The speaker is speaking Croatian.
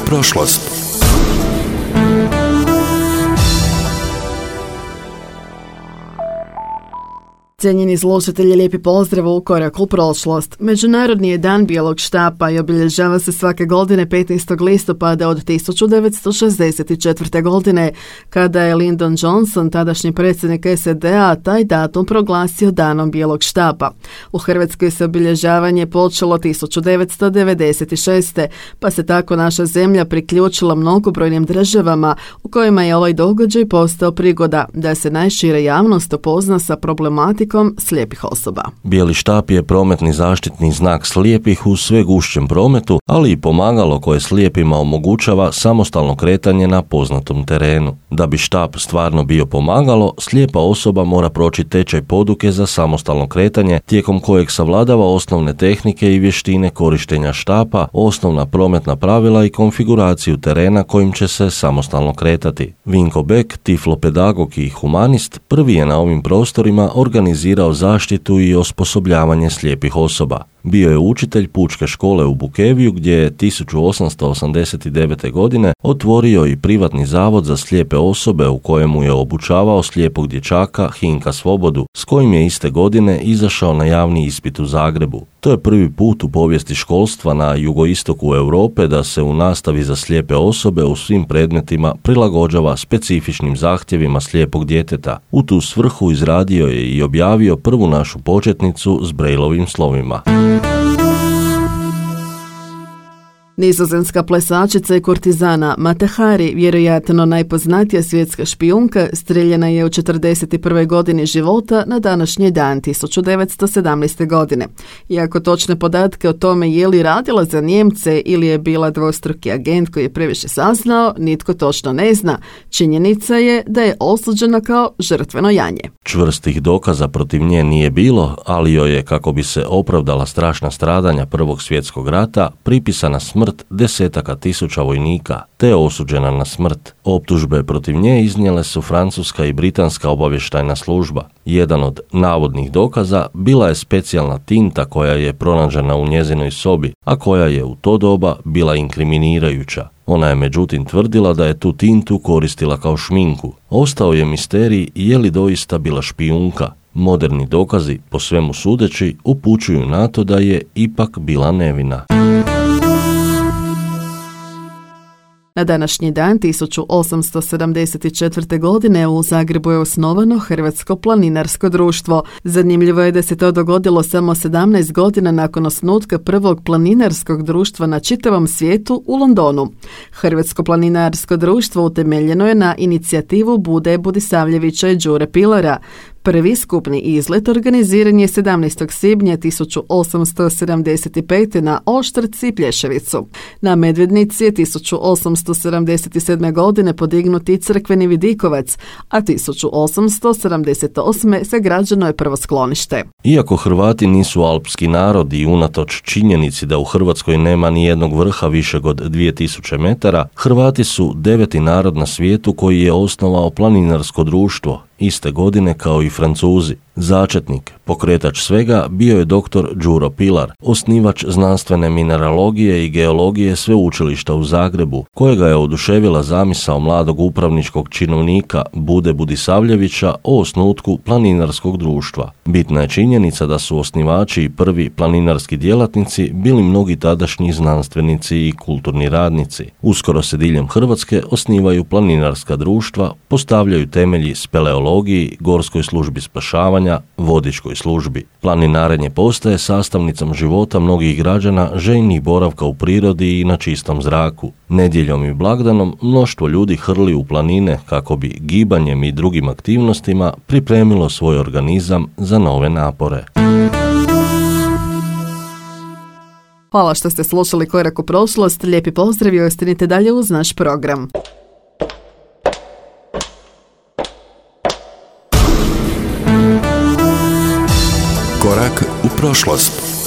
prošlost. Cijenjeni slušatelji, lijepi pozdrav u Korak u prošlost. Međunarodni je dan bijelog štapa i obilježava se svake godine 15. listopada od 1964. godine, kada je Lyndon Johnson, tadašnji predsjednik SAD-a, taj datum proglasio danom bijelog štapa. U Hrvatskoj se obilježavanje počelo 1996. pa se tako naša zemlja priključila mnogobrojnim državama u kojima je ovaj događaj postao prigoda da se najšira javnost upozna sa problematikom slijepih osoba. Bijeli štap je prometni zaštitni znak slijepih u sve gušćem prometu, ali i pomagalo koje slijepima omogućava samostalno kretanje na poznatom terenu. Da bi štap stvarno bio pomagalo, slijepa osoba mora proći tečaj poduke za samostalno kretanje, tijekom kojeg savladava osnovne tehnike i vještine korištenja štapa, osnovna prometna pravila i konfiguraciju terena kojim će se samostalno kretati. Vinko Bek, tiflopedagog i humanist, prvi je na ovim prostorima organizirao zaštitu i osposobljavanje slijepih osoba. Bio je učitelj pučke škole u Bukeviju gdje je 1889. godine otvorio i privatni zavod za slijepe osobe u kojemu je obučavao slijepog dječaka Hinka Svobodu, s kojim je iste godine izašao na javni ispit u Zagrebu. To je prvi put u povijesti školstva na jugoistoku Europe da se u nastavi za slijepe osobe u svim predmetima prilagođava specifičnim zahtjevima slijepog djeteta. U tu svrhu izradio je i objavio prvu našu početnicu s Brailovim slovima. Nizozemska plesačica i kurtizana Mate Hari, vjerojatno najpoznatija svjetska špijunka, strijeljena je u 41. godini života na današnji dan 1917. godine. Iako točne podatke o tome je li radila za Njemce ili je bila dvostruki agent koji je previše saznao, nitko točno ne zna. Činjenica je da je osuđena kao žrtveno janje. Čvrstih dokaza protiv nje nije bilo, ali joj je, kako bi se opravdala strašna stradanja Prvog svjetskog rata, pripisana smrt desetaka tisuća vojnika, te je osuđena na smrt. Optužbe protiv nje iznijele su francuska i britanska obavještajna služba. Jedan od navodnih dokaza bila je specijalna tinta koja je pronađena u njezinoj sobi, a koja je u to doba bila inkriminirajuća. Ona je međutim tvrdila da je tu tintu koristila kao šminku. Ostao je misterij je li doista bila špijunka. Moderni dokazi, po svemu sudeći, upućuju na to da je ipak bila nevina. Na današnji dan 1874. godine u Zagrebu je osnovano Hrvatsko planinarsko društvo. Zanimljivo je da se to dogodilo samo 17 godina nakon osnutka prvog planinarskog društva na čitavom svijetu u Londonu. Hrvatsko planinarsko društvo utemeljeno je na inicijativu Bude Budisavljevića i Đure Pilara. Prvi skupni izlet organiziran je 17. svibnja 1875. na Oštrci i Plješevicu. Na Medvednici je 1877. godine podignut i crkveni vidikovac, a 1878. sagrađeno je prvo sklonište. Iako Hrvati nisu alpski narod i unatoč činjenici da u Hrvatskoj nema ni jednog vrha višeg od 2000 metara, Hrvati su 9. narod na svijetu koji je osnovao planinarsko društvo, iste godine kao i Francuzi. Začetnik, pokretač svega, bio je dr. Đuro Pilar, osnivač znanstvene mineralogije i geologije sveučilišta u Zagrebu, kojega je oduševila zamisao mladog upravničkog činovnika Bude Budisavljevića o osnutku planinarskog društva. Bitna je činjenica da su osnivači i prvi planinarski djelatnici bili mnogi tadašnji znanstvenici i kulturni radnici. Uskoro se diljem Hrvatske osnivaju planinarska društva, postavljaju temelji speleologiji, gorskoj službi spašavanja, vodičkoj službi. Planinarenje postaje sastavnicom života mnogih građana željnih boravka u prirodi i na čistom zraku. Nedjeljom i blagdanom mnoštvo ljudi hrli u planine kako bi gibanjem i drugim aktivnostima pripremilo svoj organizam za nove napore. Hvala što ste slušali Korak u prošlost. Lijepi pozdrav i ostanite dalje uz naš program. Korak u prošlost.